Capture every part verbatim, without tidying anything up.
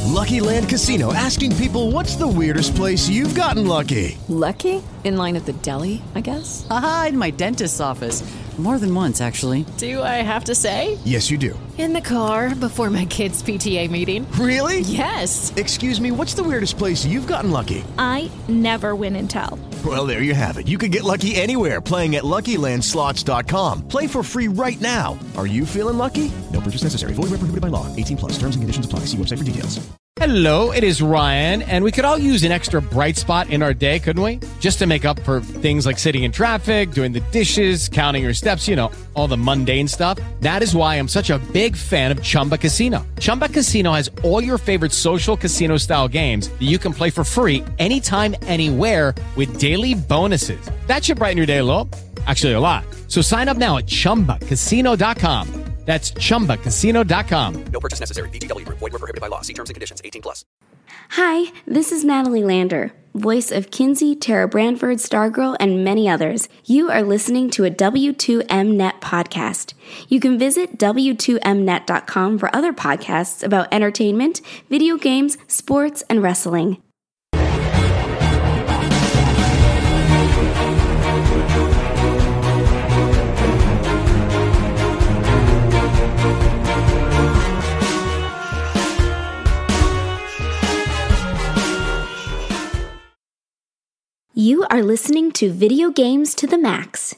Lucky Land Casino, asking people, what's the weirdest place you've gotten lucky? Lucky? In line at the deli, I guess? Aha, in my dentist's office. More than once, actually. Do I have to say? Yes, you do. In the car before my kids' P T A meeting. Really? Yes. Excuse me, what's the weirdest place you've gotten lucky? I never win and tell. Well, there you have it. You can get lucky anywhere, playing at Lucky Land Slots dot com. Play for free right now. Are you feeling lucky? No purchase necessary. Void where prohibited by law. eighteen plus. Terms and conditions apply. See website for details. Hello, it is Ryan, and we could all use an extra bright spot in our day, couldn't we? Just to make up for things like sitting in traffic, doing the dishes, counting your steps, you know, all the mundane stuff. That is why I'm such a big fan of Chumba Casino. Chumba Casino has all your favorite social casino-style games that you can play for free anytime, anywhere with daily bonuses. That should brighten your day a little. Actually, a lot. So sign up now at chumba casino dot com. That's chumba casino dot com. No purchase necessary. V G W Group. Void where prohibited by law. See terms and conditions. eighteen plus. Hi, this is Natalie Lander, voice of Kinsey, Tara Branford, Stargirl, and many others. You are listening to a W two M Net podcast. You can visit W two M net dot com for other podcasts about entertainment, video games, sports, and wrestling. You are listening to Video Games to the Max.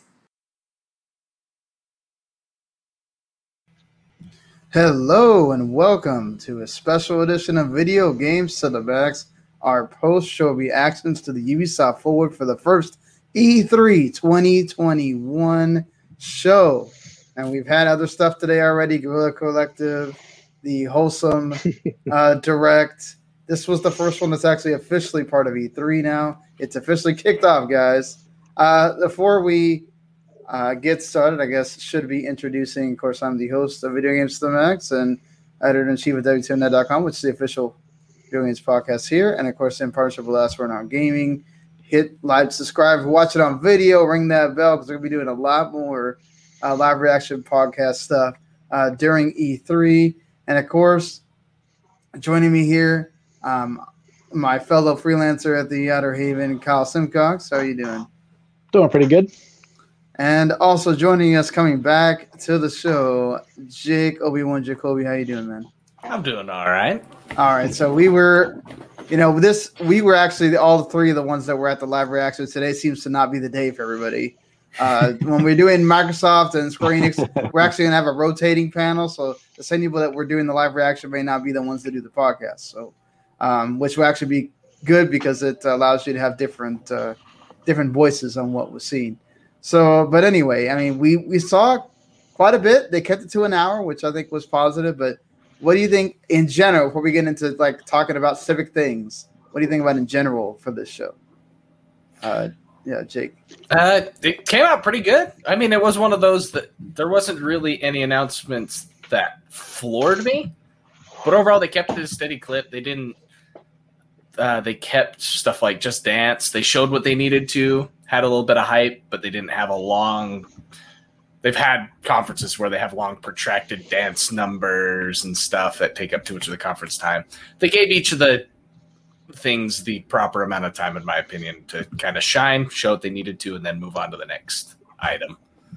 Hello and welcome to a special edition of Video Games to the Max, our post-show reactions to the Ubisoft Forward for the first E three twenty twenty-one show. And we've had other stuff today already, Guerrilla Collective, the Wholesome uh, Direct. This was the first one that's actually officially part of E three now. It's officially kicked off, guys. Uh, before we uh, get started, I guess should be introducing, of course, I'm the host of Video Games to the Max and editor-in-chief of W two M net dot com, which is the official Video Games podcast here. And, of course, in partnership with Last Word on Gaming. Hit like, subscribe, watch it on video, ring that bell, because we're going to be doing a lot more uh, live reaction podcast stuff uh, during E three. And, of course, joining me here, um, my fellow freelancer at the Outer Haven, Kyle Simcox. How are you doing? Doing pretty good. And also joining us, coming back to the show, Jake Obi-Wan Jacoby. How you doing, man? I'm doing all right. All right. So we were, you know, this we were actually all three of the ones that were at the live reaction today. Seems to not be the day for everybody. Uh, when we're doing Microsoft and Square Enix, we're actually gonna have a rotating panel. So the same people that we're doing the live reaction may not be the ones that do the podcast. So. Um, which will actually be good because it allows you to have different uh, different voices on what was seen. So, but anyway, I mean, we, we saw quite a bit. They kept it to an hour, which I think was positive. But what do you think in general, before we get into like talking about specific things, what do you think about in general for this show? Uh, yeah, Jake. Uh, it came out pretty good. I mean, it was one of those that there wasn't really any announcements that floored me. But overall, they kept it a steady clip. They didn't. Uh, they kept stuff like Just Dance. They showed what they needed to, had a little bit of hype, but they didn't have a long. They've had conferences where they have long, protracted dance numbers and stuff that take up too much of the conference time. They gave each of the things the proper amount of time, in my opinion, to kind of shine, show what they needed to, and then move on to the next item.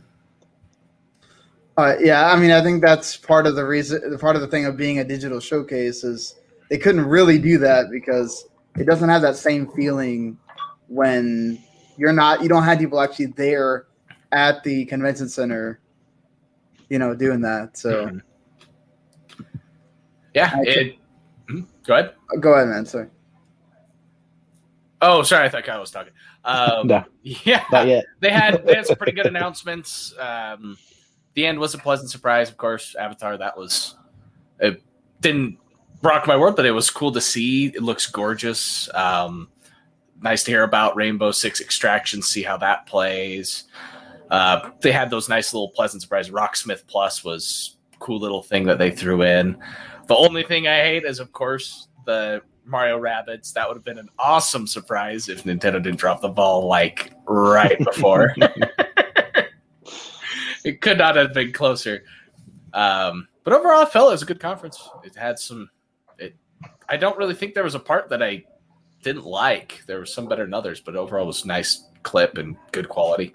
Uh, yeah, I mean, I think that's part of the reason. Part of the thing of being a digital showcase is they couldn't really do that because it doesn't have that same feeling when you're not. You don't have people actually there at the convention center, you know, doing that. So, mm-hmm. yeah, it. Mm-hmm. Go ahead. Go ahead, man. Sorry. Oh, sorry. I thought Kyle was talking. Um, no, yeah, not yet. they had they had some pretty good announcements. Um, the end was a pleasant surprise, of course. Avatar, that was it didn't rock my world, but it was cool to see. It looks gorgeous. Um, nice to hear about Rainbow Six Extraction, see how that plays. Uh, they had those nice little pleasant surprises. Rocksmith Plus was a cool little thing that they threw in. The only thing I hate is, of course, the Mario Rabbids. That would have been an awesome surprise if Nintendo didn't drop the ball like right before. It could not have been closer. Um, but overall, I felt it was a good conference. It had some. It, I don't really think there was a part that I didn't like. There was some better than others, but overall it was nice clip and good quality.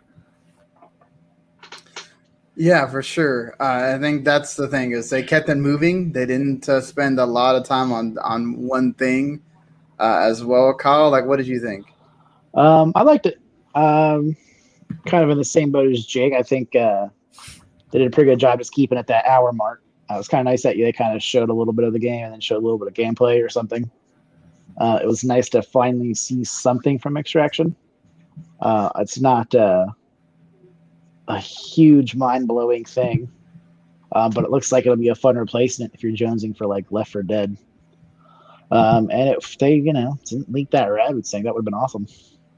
Yeah, for sure. Uh, I think that's the thing is they kept it moving. They didn't uh, spend a lot of time on on one thing uh, as well. Kyle, like, what did you think? Um, I liked it. Um, kind of in the same boat as Jake. I think uh, they did a pretty good job just keeping at that hour mark. Uh, it was kind of nice that they kind of showed a little bit of the game and then showed a little bit of gameplay or something. Uh, it was nice to finally see something from Extraction. Uh, it's not uh, a huge, mind-blowing thing, um, but it looks like it'll be a fun replacement if you're jonesing for like Left four Dead. Um, and if they, you know, didn't leak that Rabbids thing, that would have been awesome.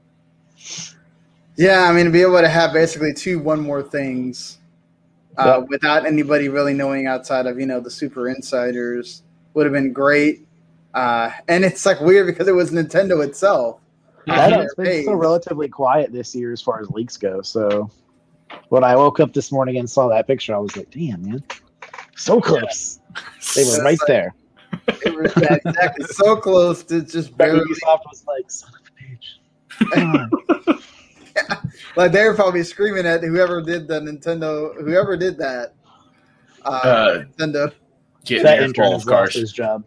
Yeah, I mean, to be able to have basically two one more things uh, yep. without anybody really knowing outside of, you know, the super insiders would have been great. Uh, and it's like weird because it was Nintendo itself. Yeah, I know, it's been so relatively quiet this year as far as leaks go. So when I woke up this morning and saw that picture, I was like, damn, man, so close. They were right like, there. It was exactly so close to just barely. Ubisoft was like, son of a bitch. Yeah. Like they were probably screaming at whoever did the Nintendo, whoever did that. Uh, uh, Nintendo. That intern has lost his job.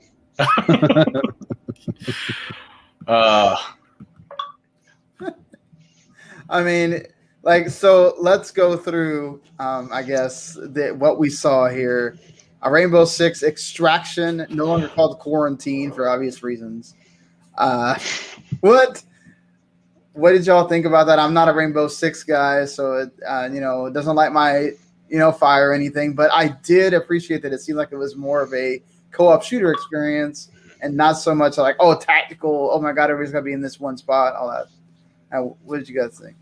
uh, I mean, like, so let's go through, um, I guess, the, what we saw here. A Rainbow Six Extraction, no longer called Quarantine for obvious reasons. Uh, what? What did y'all think about that? I'm not a Rainbow Six guy, so it, uh, you know, it doesn't light my, you know, fire or anything. But I did appreciate that it seemed like it was more of a co-op shooter experience and not so much like, oh, tactical. Oh my God, everybody's gonna be in this one spot. All that. Uh, what did you guys think?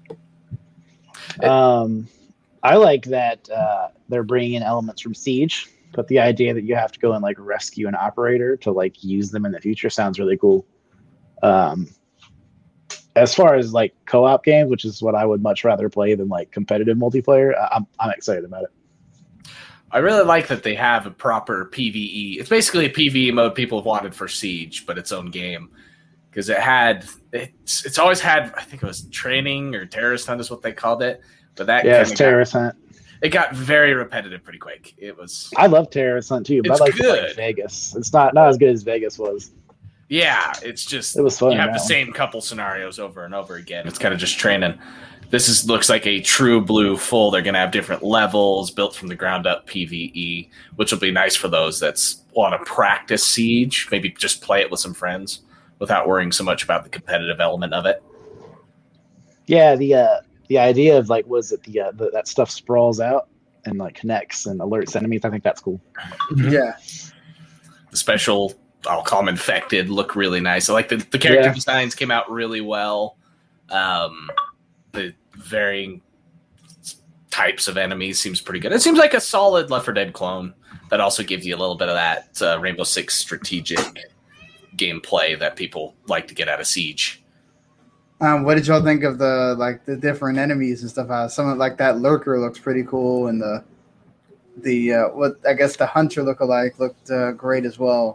Um, I like that uh, they're bringing in elements from Siege, but the idea that you have to go and like rescue an operator to like use them in the future sounds really cool. Um, as far as like co-op games, which is what I would much rather play than like competitive multiplayer, I'm I'm excited about it. I really like that they have a proper PvE. It's basically a PvE mode people have wanted for Siege, but its own game. Because it had, it's it's always had, I think it was training or terrorist hunt is what they called it. But that yeah, it's terrorist got, hunt. It got very repetitive pretty quick. It was. I love terrorist hunt too, but it's I like, good. like Vegas. It's not not as good as Vegas was. Yeah, it's just it was fun. You have the one. same couple scenarios over and over again. It's kind of just training. This is looks like a true blue full. They're going to have different levels built from the ground up PvE, which will be nice for those that's want to practice Siege. Maybe just play it with some friends without worrying so much about the competitive element of it. Yeah, the uh, the idea of like was it the, uh, the that stuff sprawls out and like connects and alerts enemies. I think that's cool. Yeah, the special I'll call them infected look really nice. I like the the character Yeah. designs came out really well. Um, the varying types of enemies seems pretty good. It seems like a solid Left four Dead clone that also gives you a little bit of that uh, Rainbow Six strategic gameplay that people like to get out of Siege. Um, what did y'all think of the like the different enemies and stuff? Uh, some of like that lurker looks pretty cool, and the the uh, what I guess the hunter lookalike looked uh, great as well.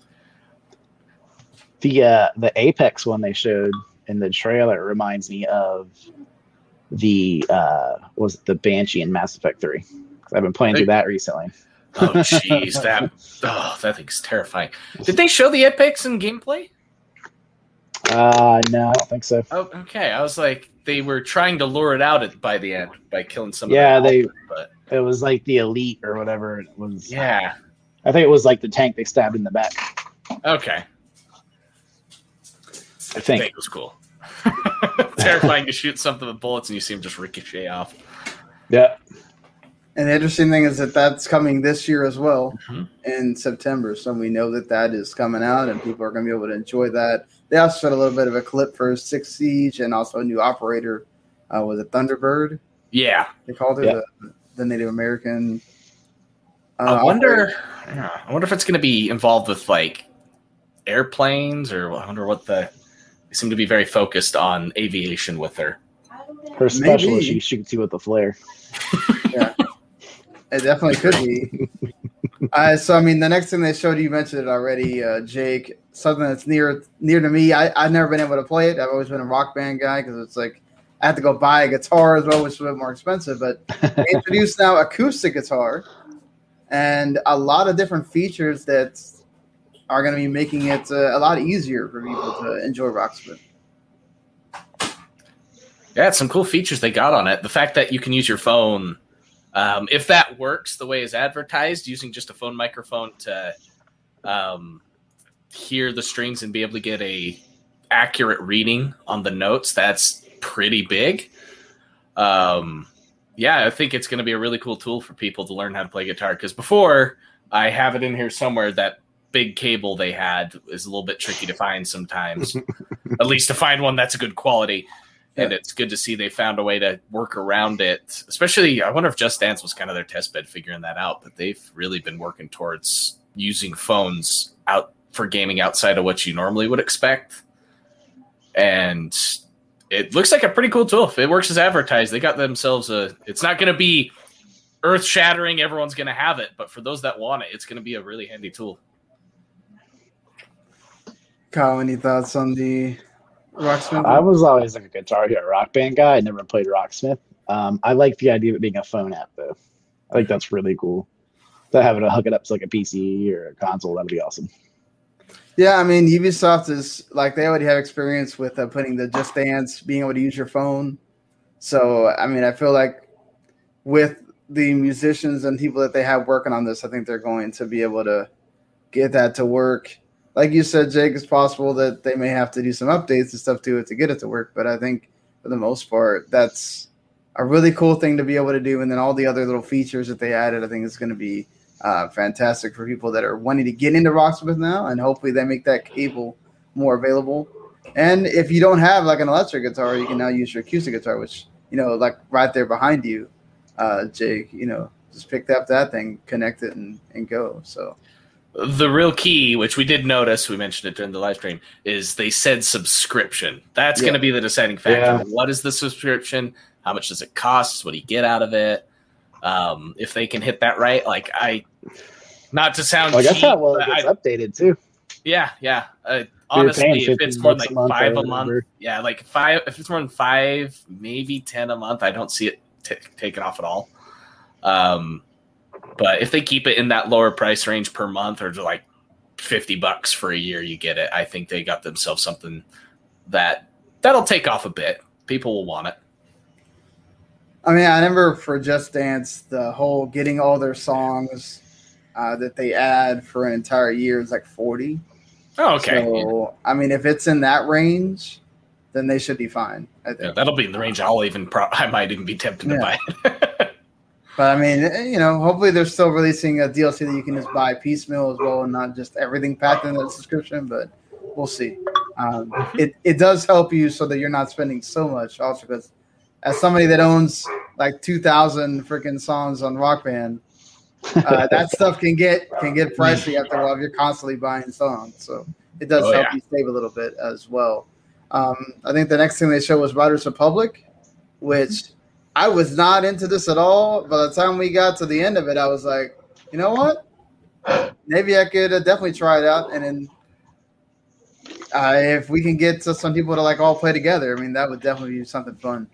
The uh, the Apex one they showed in the trailer reminds me of the uh, was it the Banshee in Mass Effect three? 'Cause I've been playing through that recently. Oh jeez, that oh that thing's terrifying. Did they show the Apex in gameplay? Uh, no, I don't think so. Oh, okay. I was like, they were trying to lure it out at, by the end by killing some. Yeah, of the they. alpha, but It was like the Elite or whatever it was. yeah. I think it was like the tank they stabbed in the back. Okay. I think It was cool. Terrifying to shoot something with bullets and you see them just ricochet off. Yeah. And the interesting thing is that that's coming this year as well Mhm. in September. So we know that that is coming out and people are going to be able to enjoy that. They also showed a little bit of a clip for Six Siege and also a new operator. Uh, was it Thunderbird? Yeah. They called it Yeah. the, the Native American. Uh, I wonder. operator. yeah, I wonder if it's going to be involved with like airplanes, or I wonder what the. They seem to be very focused on aviation with her. Her special Maybe. is she shoots you with the flare. Yeah, it definitely could be. uh, so, I mean, the next thing they showed, you mentioned it already, uh, Jake. something that's near near to me. I, I've never been able to play it. I've always been a Rock Band guy because it's like I have to go buy a guitar as well, which is a bit more expensive. But they introduced now acoustic guitar and a lot of different features that are going to be making it uh, a lot easier for people to enjoy Rocksmith. Yeah, it's some cool features they got on it. The fact that you can use your phone, um, if that works the way it's advertised, using just a phone microphone to um, hear the strings and be able to get a accurate reading on the notes, that's pretty big. Um, yeah, I think it's going to be a really cool tool for people to learn how to play guitar. Because before, I have it in here somewhere, that big cable they had is a little bit tricky to find sometimes, at least to find one that's a good quality. And yeah. It's good to see they found a way to work around it. Especially, I wonder if Just Dance was kind of their test bed figuring that out. But they've really been working towards using phones out for gaming outside of what you normally would expect. And it looks like a pretty cool tool. If it works as advertised, they got themselves a... It's not going to be earth-shattering. Everyone's going to have it. But for those that want it, it's going to be a really handy tool. Kyle, any thoughts on the... Rocksmith? I was always like a Guitar Hero Rock Band guy. I never played Rocksmith. Um, I like the idea of it being a phone app, though. I think that's really cool. To have it hook it up to like a P C or a console, that'd be awesome. Yeah, I mean, Ubisoft is like they already have experience with uh, putting the Just Dance, being able to use your phone. So, I mean, I feel like with the musicians and people that they have working on this, I think they're going to be able to get that to work. Like you said, Jake, it's possible that they may have to do some updates and stuff to it to get it to work. But I think for the most part, that's a really cool thing to be able to do. And then all the other little features that they added, I think is going to be uh, fantastic for people that are wanting to get into Rocksmith now. And hopefully they make that cable more available. And if you don't have like an electric guitar, you can now use your acoustic guitar, which, you know, like right there behind you, uh, Jake, you know, just pick up that thing, connect it and, and go. So. The real key, which we did notice, we mentioned it during the live stream, is they said subscription. That's yeah. going to be the deciding factor. Yeah. What is the subscription? How much does it cost? What do you get out of it? Um, if they can hit that right, like I, not to sound well, cheap, I guess how well it gets I, updated too. Yeah, yeah. Uh, honestly, if it's more than like a month five a month, yeah, like five. If it's more than five, maybe ten a month, I don't see it t- taken off at all. Um. But if they keep it in that lower price range per month, or like fifty bucks for a year, you get it. I think they got themselves something that that'll take off a bit. People will want it. I mean, I remember for Just Dance, the whole getting all their songs uh, that they add for an entire year is like forty. Oh, okay. So, I mean, if it's in that range, then they should be fine. I think. Yeah, that'll be in the range. I'll even pro- I might even be tempted yeah. to buy it. But, I mean, you know, hopefully they're still releasing a D L C that you can just buy piecemeal as well and not just everything packed in the subscription, but we'll see. Um, it, it does help you so that you're not spending so much also because as somebody that owns like two thousand freaking songs on Rock Band, uh, that stuff can get can get pricey after a while if you're constantly buying songs. So it does oh, help yeah. you save a little bit as well. Um, I think the next thing they showed was Riders Republic, which – I was not into this at all. By the time we got to the end of it, I was like, you know what? Maybe I could uh, definitely try it out. And then uh, if we can get to some people to like all play together, I mean, that would definitely be something fun.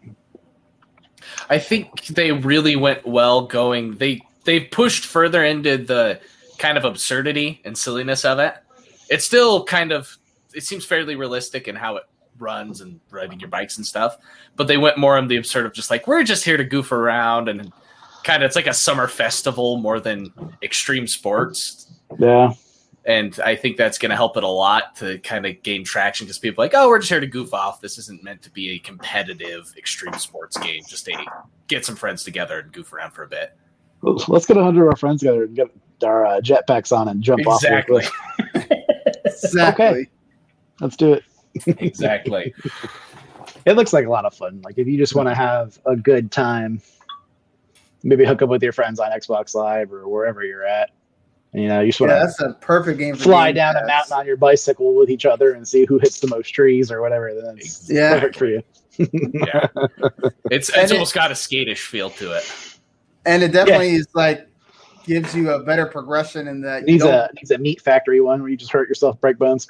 I think they really went well going. They they pushed further into the kind of absurdity and silliness of it. It's still kind of, it seems fairly realistic in how it runs and riding your bikes and stuff, but they went more on the absurd of just like, we're just here to goof around and kind of, it's like a summer festival more than extreme sports. Yeah. And I think that's going to help it a lot to kind of gain traction because people are like, oh, we're just here to goof off. This isn't meant to be a competitive extreme sports game. Just to get some friends together and goof around for a bit. Let's get a hundred of our friends together and get our uh, jetpacks on and jump exactly. off. Exactly. Okay. Let's do it. Exactly. It looks like a lot of fun. Like if you just want to have a good time, maybe hook up with your friends on Xbox Live or wherever you're at. And, you know, you just want yeah, to that's a perfect game. For fly game down pass. a mountain on your bicycle with each other and see who hits the most trees or whatever. That's yeah. perfect for you. Yeah, it's it's and almost it, got a skate-ish feel to it. And it definitely yeah. is like gives you a better progression in that. Needs a needs a meat factory one where you just hurt yourself, break bones.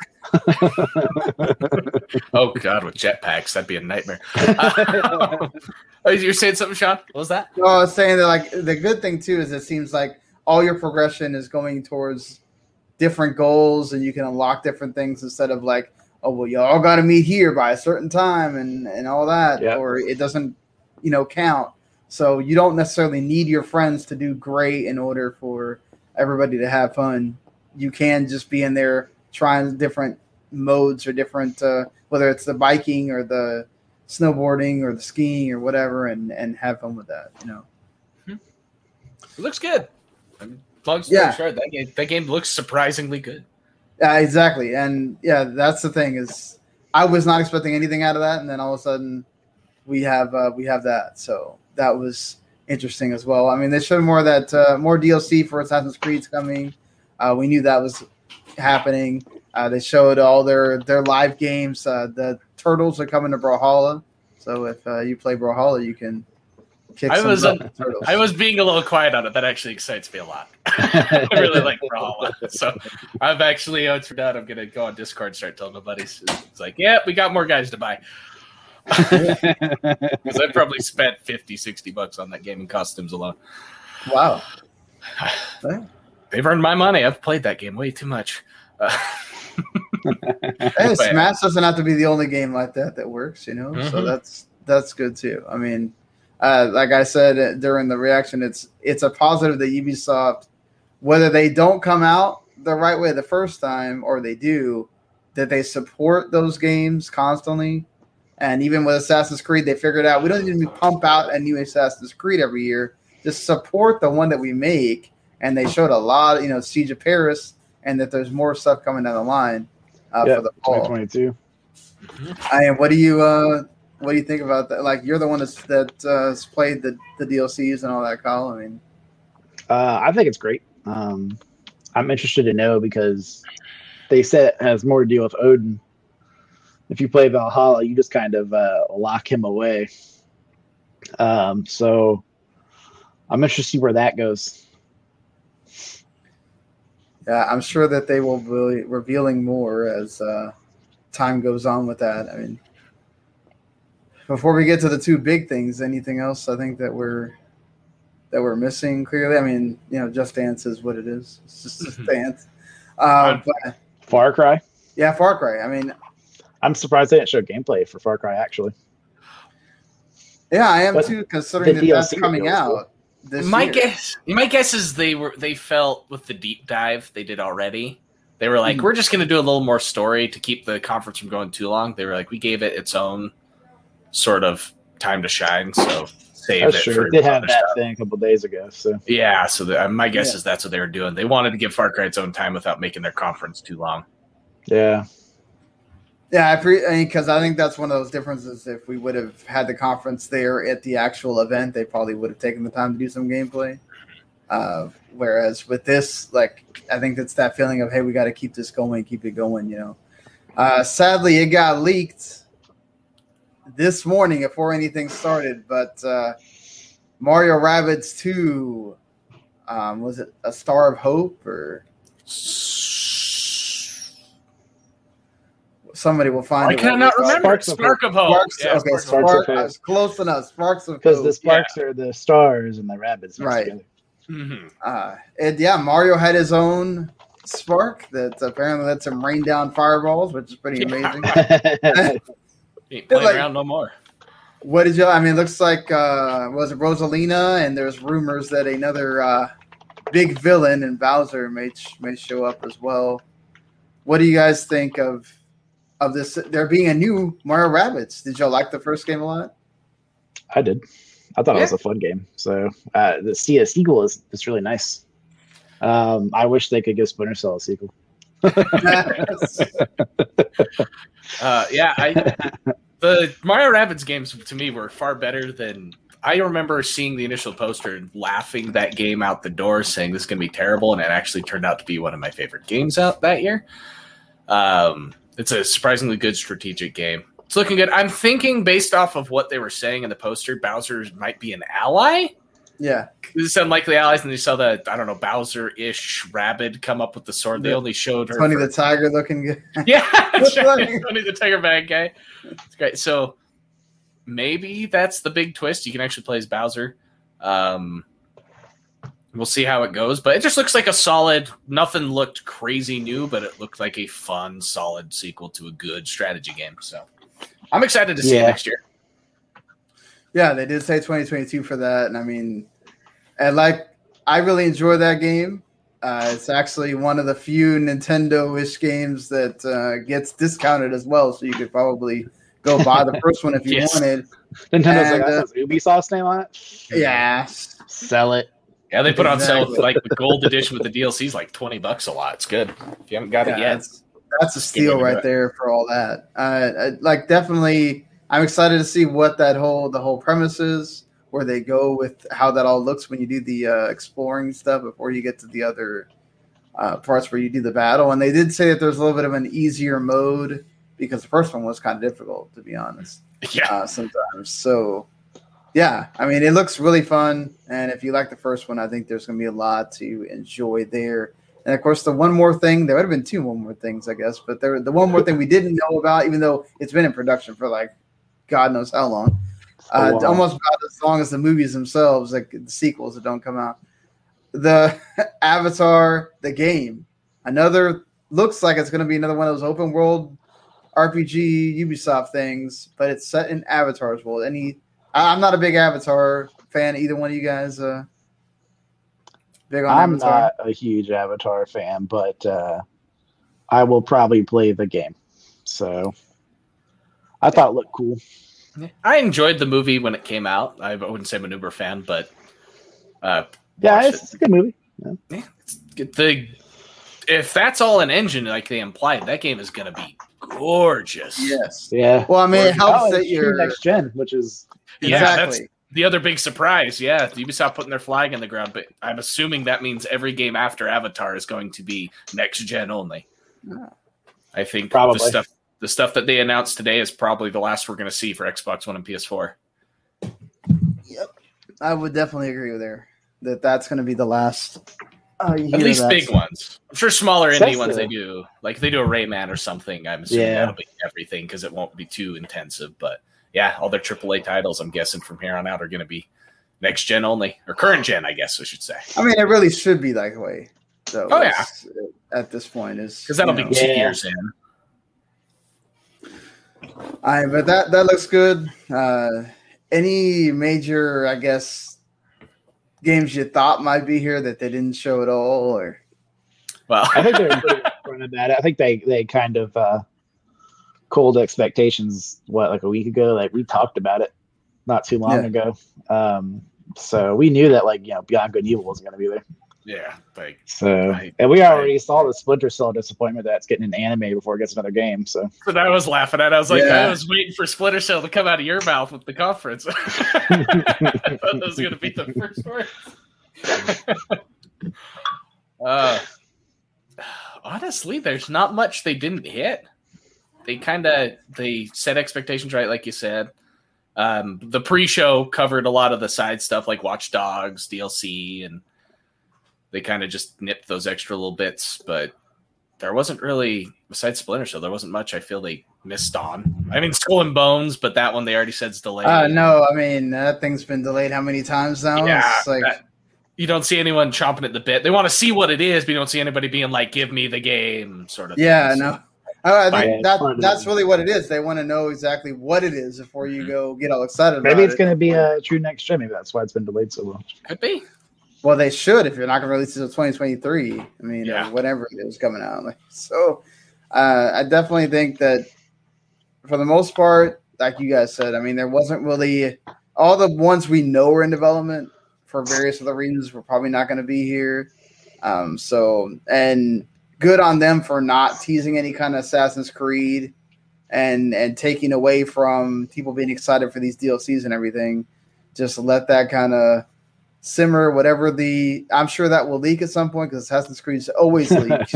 Oh God, with jetpacks, that'd be a nightmare. Uh, oh, you're saying something, Sean? What was that? Well, I was saying that like the good thing too is it seems like all your progression is going towards different goals, and you can unlock different things instead of like, oh well, you all got to meet here by a certain time and and all that, yep. Or it doesn't, you know, count. So you don't necessarily need your friends to do great in order for everybody to have fun. You can just be in there trying different modes or different, uh, whether it's the biking or the snowboarding or the skiing or whatever, and, and have fun with that, you know. It looks good. I mean, long story yeah. short, that game, that game looks surprisingly good. Yeah, exactly. And yeah, that's the thing is I was not expecting anything out of that. And then all of a sudden we have, uh, we have that. So that was interesting as well. I mean, they showed more of that, uh, more D L C for Assassin's Creed's coming. Uh, we knew that was happening. Uh, they showed all their, their live games. Uh, the Turtles are coming to Brawlhalla. So if uh, you play Brawlhalla, you can kick I some was, butt with Turtles. I was being a little quiet on it. That actually excites me a lot. I really like Brawlhalla. So I've actually, oh, it's out. I'm going to go on Discord and start telling my buddies. It's like, yeah, we got more guys to buy. Because I probably spent fifty, sixty bucks on that game in costumes alone. Wow. They've earned my money. I've played that game way too much. Uh, hey, Smash doesn't have to be the only game like that that works, you know? Mm-hmm. So that's that's good too. I mean, uh, like I said during the reaction, it's it's a positive that Ubisoft, whether they don't come out the right way the first time or they do, that they support those games constantly. And even with Assassin's Creed, they figured out we don't need to pump out a new Assassin's Creed every year. Just support the one that we make. And they showed a lot, you know, Siege of Paris, and that there's more stuff coming down the line uh, yep, for the fall. twenty twenty-two. I mean, what do you uh, what do you think about that? Like, you're the one that's, that uh, has played the, the D L Cs and all that, Kyle. I mean, uh, I think it's great. Um, I'm interested to know because they said it has more to do with Odin. If you play Valhalla, you just kind of uh, lock him away. Um, so I'm interested to see where that goes. Yeah, I'm sure that they will be revealing more as uh, time goes on with that. I mean, before we get to the two big things, anything else I think that we're that we're missing clearly? I mean, you know, Just Dance is what it is. It's just Just Dance. Uh, but, Far Cry? Yeah, Far Cry. I mean, I'm surprised they didn't show gameplay for Far Cry, actually. Yeah, I am but too, considering that that's coming out this my year. guess, my guess is they were they felt with the deep dive they did already. They were like, mm-hmm. we're just going to do a little more story to keep the conference from going too long. They were like, we gave it its own sort of time to shine, so save that's it. True. For it did have that stuff. thing a couple days ago. So yeah, so the, my guess yeah. is that's what they were doing. They wanted to give Far Cry its own time without making their conference too long. Yeah. Yeah, I pre- I mean, because I think that's one of those differences. If we would have had the conference there at the actual event, they probably would have taken the time to do some gameplay. Uh, whereas with this, like, I think it's that feeling of, hey, we got to keep this going, keep it going, you know. Uh, sadly, it got leaked this morning before anything started, but uh, Mario Rabbids two, um, was it A Star of Hope or... Somebody will find I it. I cannot remember. Sparks Spark of of Hope. Sparks, Yeah, okay, Sparks Spark, of Hope. I was close enough. Sparks of Because Hope. the sparks yeah. are the stars and the rabbits. Right. Together. Mm-hmm. Uh, and yeah, Mario had his own spark that apparently lets him rain down fireballs, which is pretty amazing. He ain't playing like, around no more. What did you? I mean, it looks like uh, was it Rosalina? And there's rumors that another uh, big villain and Bowser may may show up as well. What do you guys think of? Of this, there being a new Mario Rabbids. Did y'all like the first game a lot? I did. I thought yeah. it was a fun game. So uh, the see a sequel is it's really nice. Um, I wish they could give Splinter Cell a sequel. uh, yeah, I, the Mario Rabbids games to me were far better than I remember seeing the initial poster and laughing that game out the door, saying this is going to be terrible, and it actually turned out to be one of my favorite games out that year. Um. It's a surprisingly good strategic game. It's looking good. I'm thinking based off of what they were saying in the poster, Bowser might be an ally. Yeah. This is Unlikely Allies, and they saw the, I don't know, Bowser-ish rabbit come up with the sword. They Yeah. only showed her. Tony for, the Tiger looking good. Yeah, Tony the Tiger bad guy. It's great. So maybe that's the big twist. You can actually play as Bowser. Um, we'll see how it goes, but it just looks like a solid. Nothing looked crazy new, but it looked like a fun, solid sequel to a good strategy game. So I'm excited to see Yeah. it next year. Yeah, they did say twenty twenty-two for that, and I mean, and like I really enjoy that game. Uh, it's actually one of the few Nintendo-ish games that uh, gets discounted as well, so you could probably go buy the first one if you Yes. wanted. Nintendo's And, like, uh, that's Ubisoft's name on it. Yeah, Sell it. Yeah, they put on sale Exactly. like the gold edition with the D L Cs, like twenty bucks a lot. It's good. If you haven't got yeah, it yet, that's, that's a Get steal into right it. there for all that. Uh, I- like definitely, I'm excited to see what that whole the whole premise is, where they go with how that all looks when you do the uh, exploring stuff before you get to the other uh, parts where you do the battle. And they did say that there's a little bit of an easier mode because the first one was kind of difficult, to be honest. yeah. Uh, sometimes. So, yeah, I mean, it looks really fun. And if you like the first one, I think there's going to be a lot to enjoy there. And of course, the one more thing, there would have been two one more things, I guess, but there, the one more thing we didn't know about, even though it's been in production for like God knows how long, uh, wow. almost about as long as the movies themselves, like the sequels that don't come out. The Avatar, the game, another looks like it's going to be another one of those open world R P G Ubisoft things, but it's set in Avatar's world. Any, I- I'm not a big Avatar fan. Either one of you guys, uh, big on I'm Avatar? not a huge Avatar fan, but uh, I will probably play the game. So I thought it looked cool. I enjoyed the movie when it came out. I wouldn't say I'm an Uber fan, but uh, Yeah, watched it's, it's a good movie. Yeah, it's good. The if that's all an engine like they implied, that game is going to be gorgeous. Yes. Yeah. Well, I mean, it helps Oh, that it's you're true next gen, which is Yeah, that's exactly. the other big surprise. Yeah, Ubisoft putting their flag in the ground, but I'm assuming that means every game after Avatar is going to be next gen only. I think Probably. the stuff the stuff that they announced today is probably the last we're going to see for Xbox One and P S four. I would definitely agree with her that that's going to be the last. Uh, you At hear least that. big ones. I'm sure smaller Says indie ones so. they do. Like if they do a Rayman or something, I'm assuming Yeah. that'll be everything because it won't be too intensive. But yeah, all their triple A titles, I'm guessing from here on out, are going to be next gen only or current gen, I guess I should say. I mean, it really should be that way. Though, Oh, yeah. It's- At this point, is Because that'll you know. be two Yeah. years in. All right, but that that looks good. Uh, any major, I guess, games you thought might be here that they didn't show at all, or Well, I think they're pretty upfront about it. I think they they kind of uh, cold expectations. What, like a week ago? Like we talked about it not too long Yeah. ago. Um, so we knew that like you know Beyond Good and Evil was going to be there. yeah, like So I- and we already I- saw the Splinter Cell disappointment that's getting an anime before it gets another game. So but I was laughing at. It. I was like, Yeah. I was waiting for Splinter Cell to come out of your mouth with the conference. I thought that was going to be the first word. uh, honestly, there's not much they didn't hit. They kind of they set expectations right, like you said. Um, the pre-show covered a lot of the side stuff, like Watch Dogs, D L C, and they kind of just nipped those extra little bits. But there wasn't really, besides Splinter Cell, there wasn't much I feel they missed on. I mean, Skull and Bones, but that one they already said is delayed. uh, no, I mean that thing's been delayed how many times now? Yeah, It's like that- you don't see anyone chomping at the bit. They want to see what it is, but you don't see anybody being like, "Give me the game," sort of. yeah, thing. So- no. Uh, I Yeah, think it's that part of that's it. really what it is. They want to know exactly what it is before you go get all excited about maybe it's it. going to be a true next gen. Maybe that's why it's been delayed so long. Could be. Well, they should if you're not going to release it until twenty twenty-three. I mean, Yeah. or whatever it is coming out. Like, so, uh, I definitely think that for the most part, like you guys said, I mean, there wasn't really all the ones we know are in development for various other reasons. We're probably not going to be here. Um, so, and good on them for not teasing any kind of Assassin's Creed and and taking away from people being excited for these D L Cs and everything. Just let that kind of simmer, whatever the I'm sure that will leak at some point because Assassin's Creed's always leaks.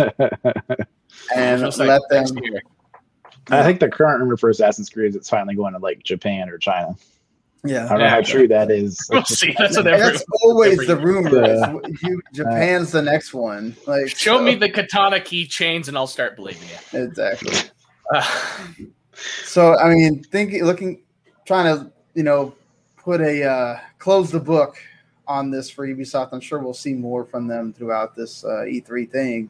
and Feels like let them next year. I think the current rumor for Assassin's Creed is it's finally going to like Japan or China. Yeah, I don't know Yeah, how true that is. We'll That's just- see. That's what And every, that's always every the year. rumor. Yeah. is You, Japan's the next one. Like, Show so- me the katana keychains, and I'll start believing you. exactly. Uh, So I mean, thinking, looking, trying to you know put a uh, close the book on this for Ubisoft. I'm sure we'll see more from them throughout this uh, E three thing.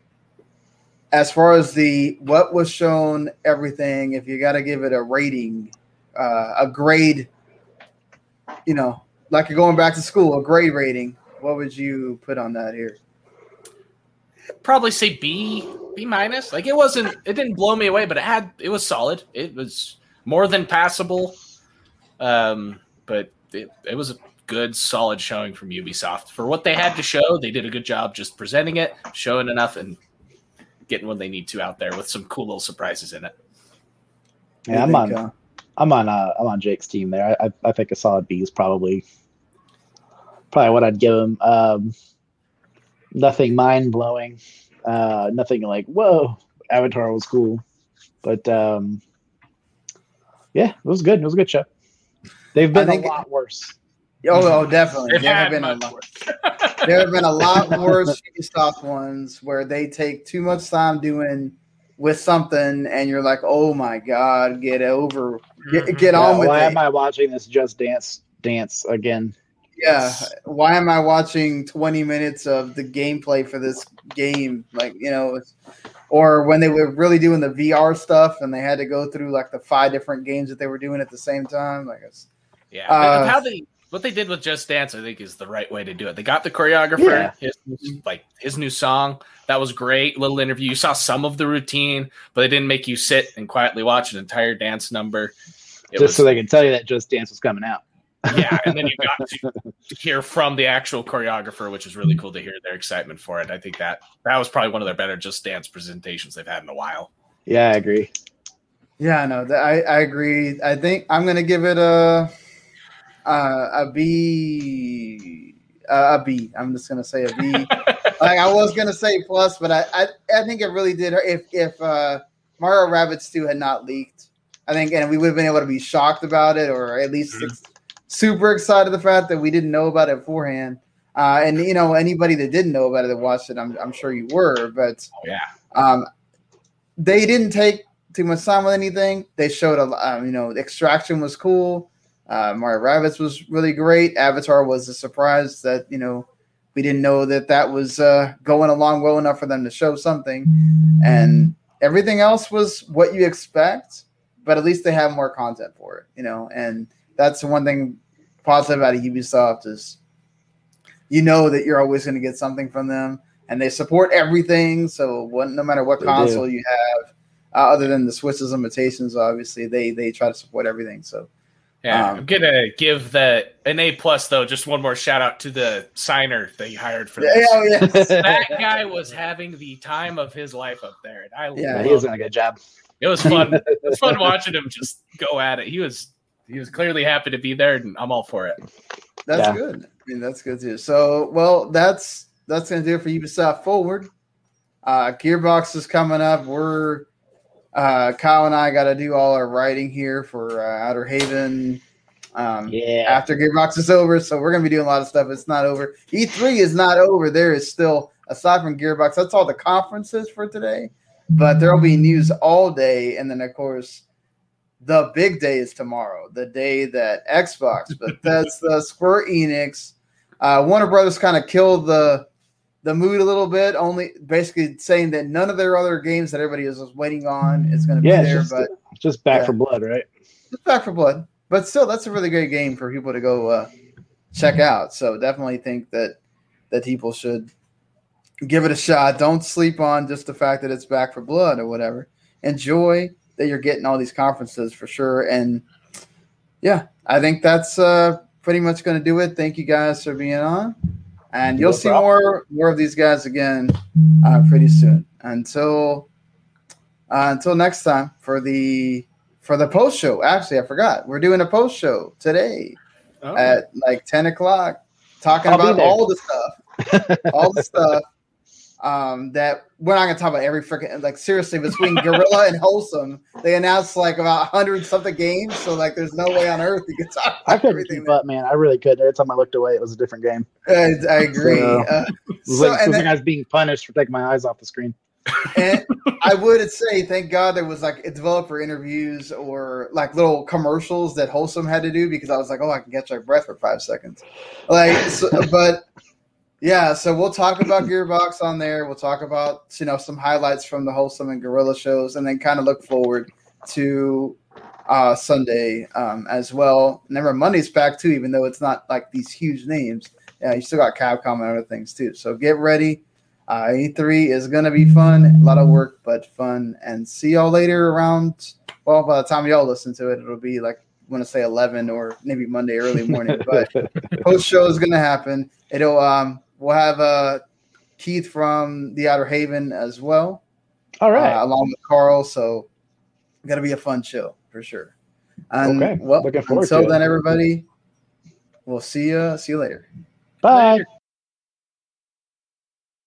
As far as the what was shown, everything, if you got to give it a rating, uh, a grade, you know, like you're going back to school, a grade rating, what would you put on that here? probably say B, B minus. Like it wasn't, it didn't blow me away, but it had, it was solid. It was more than passable. Um, but it, it was a good, solid showing from Ubisoft for what they had to show. They did a good job just presenting it, showing enough, and getting what they need to out there with some cool little surprises in it. Yeah, I'm on. Uh, I'm on. Uh, I'm on Jake's team there. I, I, I think a solid B is probably probably what I'd give him. Um, nothing mind blowing. Uh, nothing like whoa. Avatar was cool, but um, yeah, it was good. It was a good show. They've been a lot worse. Oh, oh, definitely. They've There have had been a much lot. worse. There have been a lot worse Ubisoft ones where they take too much time doing with something, and you're like, "Oh my god, get over, get, get Yeah, on with why it." am I watching this Just Dance dance again? Yeah, why am I watching twenty minutes of the gameplay for this game? Like, you know, it's, or when they were really doing the V R stuff and they had to go through like the five different games that they were doing at the same time. Like, it's Yeah, uh, how they what they did with Just Dance, I think, is the right way to do it. They got the choreographer, Yeah. his like his new song. That was great. Little interview. You saw some of the routine, but they didn't make you sit and quietly watch an entire dance number. It Just was, so they can tell you that Just Dance was coming out. yeah, and then you got to hear from the actual choreographer, which is really cool to hear their excitement for it. I think that that was probably one of their better Just Dance presentations they've had in a while. Yeah, I agree. yeah, no, th- I I agree. I think I'm gonna give it a uh, a B. Uh, a B. I'm just gonna say a B. Like I was gonna say plus, but I, I I think it really did. If if uh, Mario Rabbids two had not leaked, I think, and we would have been able to be shocked about it, or at least Mhm. ex- super excited the fact that we didn't know about it beforehand. Uh, and you know, anybody that didn't know about it that watched it, I'm I'm sure you were, but Oh yeah, um, they didn't take too much time with anything. They showed a, um, you know, Extraction was cool. Uh, Mario Rabbids was really great. Avatar was a surprise that, you know, we didn't know that that was uh, going along well enough for them to show something. And everything else was what you expect, but at least they have more content for it, you know. And that's the one thing positive about Ubisoft is you know that you're always going to get something from them, and they support everything. So what, no matter what They console do. you have, uh, other than the Switch's limitations, obviously they they try to support everything. So yeah. Um, I'm gonna give the an A plus though. Just one more shout out to the signer they hired for yeah, this. oh, yeah. That guy was having the time of his life up there, and I Yeah, loved he was it. doing a good job. It was fun. It was fun watching him just go at it. He was he was clearly happy to be there, and I'm all for it. That's Yeah. good. I mean, that's good too. So, well, that's that's gonna do it for Ubisoft Forward. Uh, Gearbox is coming up. We're uh, Kyle and I got to do all our writing here for uh, Outer Haven. Um, Yeah. After Gearbox is over, so we're gonna be doing a lot of stuff. It's not over. E three is not over. There is still, aside from Gearbox, that's all the conferences for today. But there will be news all day, and then of course, the big day is tomorrow, the day that Xbox, Bethesda, Square Enix, uh, Warner Brothers kind of killed the the mood a little bit, only basically saying that none of their other games that everybody is waiting on is going to Yeah, be it's there. just, But it's just Back yeah. for Blood, right? it's Back for Blood. But still, that's a really great game for people to go uh, check out. So definitely think that that people should give it a shot. Don't sleep on just the fact that it's Back for Blood or whatever. Enjoy that you're getting all these conferences for sure. And yeah, I think that's uh, pretty much going to do it. Thank you guys for being on. And you'll No see problem. more more of these guys again uh, pretty soon. Until uh, until next time for the for the post show. Actually, I forgot. We're doing a post show today Oh. at like ten o'clock, talking I'll be about there. all the stuff, all the stuff. Um, that we're not gonna talk about every freaking like seriously between Gorilla and Wholesome, they announced like about hundred something games. So like, there's no way on earth you could talk about I couldn't everything. keep up, man. I really couldn't. Every time I looked away, it was a different game. I, I agree. So, uh, it was so, like, it was like I was being punished for taking my eyes off the screen. And I would say, thank God there was like developer interviews or like little commercials that Wholesome had to do, because I was like, oh, I can catch my breath for five seconds. Like, so, but yeah, so we'll talk about Gearbox on there. We'll talk about, you know, some highlights from the Wholesome and Gorilla shows, and then kind of look forward to uh, Sunday um, as well. Remember, Monday's packed too, even though it's not like these huge names. Yeah, you still got Capcom and other things too. So get ready. Uh, E three is going to be fun. A lot of work, but fun. And see y'all later around, well, by the time y'all listen to it, it'll be like, I want to say eleven or maybe Monday early morning. But post show is going to happen. It'll, um, we'll have uh, Keith from the Outer Haven as well. All right. Uh, along with Carl. So going to be a fun show for sure. And, okay. Well, Looking forward until to then, it. everybody, we'll see you. See you later. Bye. Later.